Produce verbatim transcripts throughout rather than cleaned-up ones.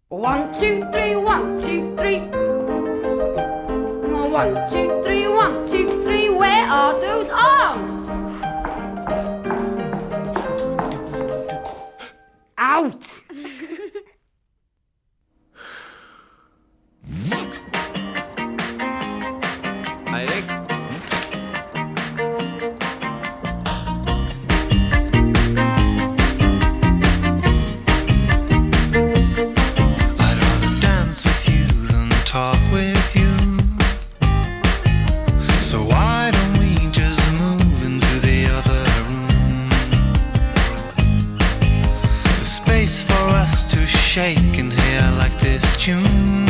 One, two, three, one, two, three. One, two, three, one, two, three. Where are those arms? Out! Eirik? I'd rather dance with you than talk with you. So why don't we just move into the other room? There's space for us to shake and hear like this tune.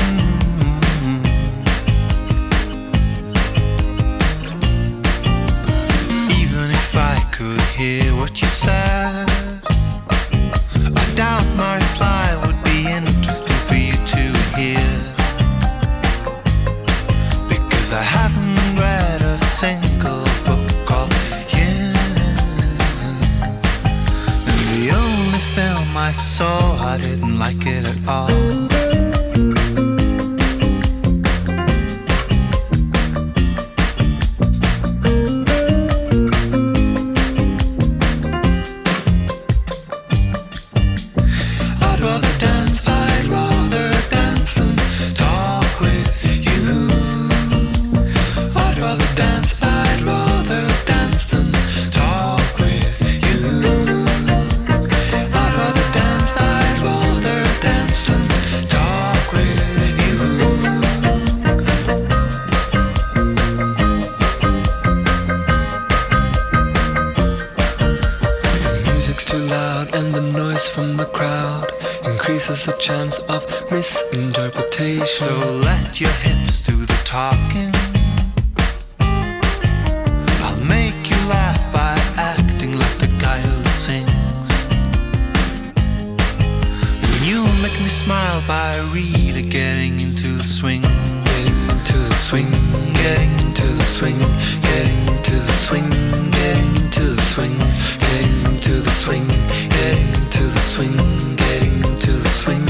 Even if I could hear what you said, I doubt my reply would be interesting for you to hear, because I haven't read a single book of you. And the only film I saw, I didn't like it at all. I'd rather dance, I'd rather dance and talk with you. I'd rather dance, I'd rather dance and talk with you. I'd rather dance, I'd rather dance and talk with you. The music's too loud and the noise from the crowd increases the chance of misinterpretation. So let your hips do the talking. I'll make you laugh by acting like the guy who sings. And you'll make me smile by really getting into the swing. Getting into the swing, getting into the swing, getting into the swing, getting into the swing, getting into the swing, getting into the swing, getting into the swing.